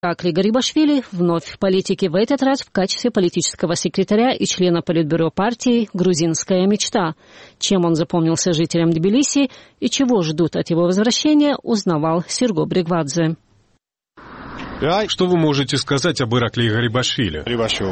Иракли Гарибашвили вновь в политике, в этот раз в качестве политического секретаря и члена политбюро партии «Грузинская мечта». Чем он запомнился жителям Тбилиси и чего ждут от его возвращения, узнавал Серго Бригвадзе. Что вы можете сказать об Ираклии Гарибашвили?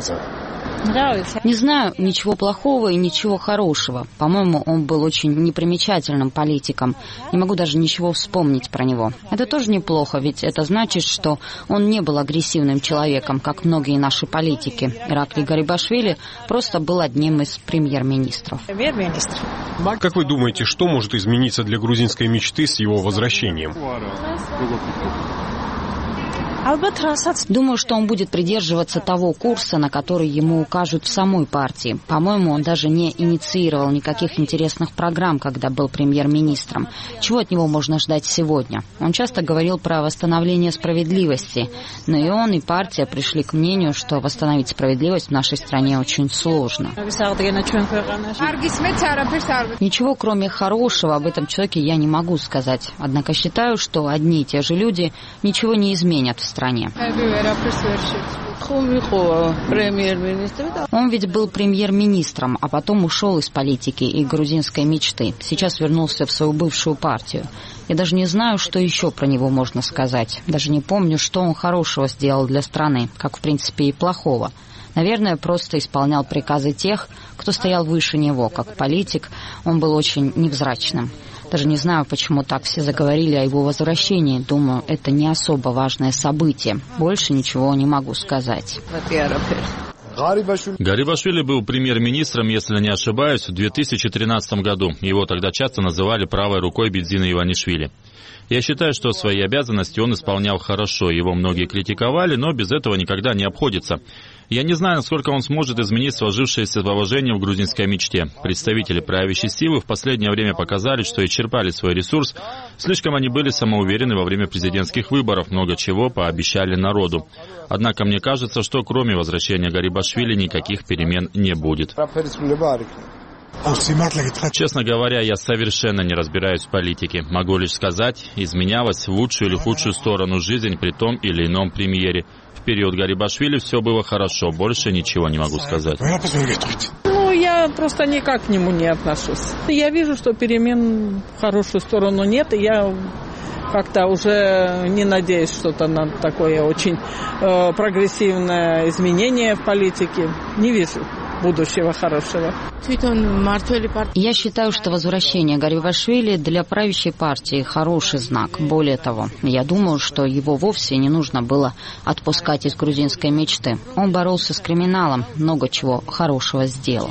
Не знаю ничего плохого и ничего хорошего. По-моему, он был очень непримечательным политиком. Не могу даже ничего вспомнить про него. Это тоже неплохо, ведь это значит, что он не был агрессивным человеком, как многие наши политики. Ираклий Гарибашвили просто был одним из премьер-министров. Как вы думаете, что может измениться для грузинской мечты с его возвращением? Думаю, что он будет придерживаться того курса, на который ему укажут в самой партии. По-моему, он даже не инициировал никаких интересных программ, когда был премьер-министром. Чего от него можно ждать сегодня? Он часто говорил про восстановление справедливости, но и он, и партия пришли к мнению, что восстановить справедливость в нашей стране очень сложно. Ничего, кроме хорошего, об этом человеке я не могу сказать. Однако считаю, что одни и те же люди ничего не изменят в стране. Он ведь был премьер-министром, а потом ушел из политики и грузинской мечты. Сейчас вернулся в свою бывшую партию. Я даже не знаю, что еще про него можно сказать. Даже не помню, что он хорошего сделал для страны, как в принципе и плохого. Наверное, просто исполнял приказы тех, кто стоял выше него. Как политик он был очень невзрачным. Даже не знаю, почему так все заговорили о его возвращении. Думаю, это не особо важное событие. Больше ничего не могу сказать. Гарибашвили был премьер-министром, если не ошибаюсь, в 2013 году. Его тогда часто называли правой рукой Бедзина Иванишвили. Я считаю, что свои обязанности он исполнял хорошо. Его многие критиковали, но без этого никогда не обходится. Я не знаю, насколько он сможет изменить сложившееся положение в грузинской мечте. Представители правящей силы в последнее время показали, что исчерпали свой ресурс. Слишком они были самоуверены во время президентских выборов, много чего пообещали народу. Однако мне кажется, что кроме возвращения Гарибашвили никаких перемен не будет. Честно говоря, я совершенно не разбираюсь в политике. Могу лишь сказать, изменялась в лучшую или худшую сторону жизнь при том или ином премьере. В период Гарибашвили все было хорошо, больше ничего не могу сказать. Я просто никак к нему не отношусь. Я вижу, что перемен в хорошую сторону нет, и я как-то уже не надеюсь что-то на такое очень прогрессивное изменение в политике. Не вижу будущего хорошего. Я считаю, что возвращение Гарибашвили для правящей партии хороший знак. Более того, я думаю, что его вовсе не нужно было отпускать из грузинской мечты. Он боролся с криминалом, много чего хорошего сделал.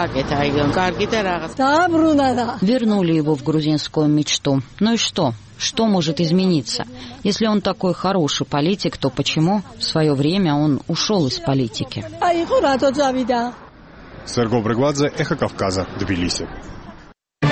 Вернули его в грузинскую мечту. Ну и что? Что может измениться? Если он такой хороший политик, то почему в свое время он ушел из политики? Серго Бригвадзе, Эхо Кавказа, Тбилиси.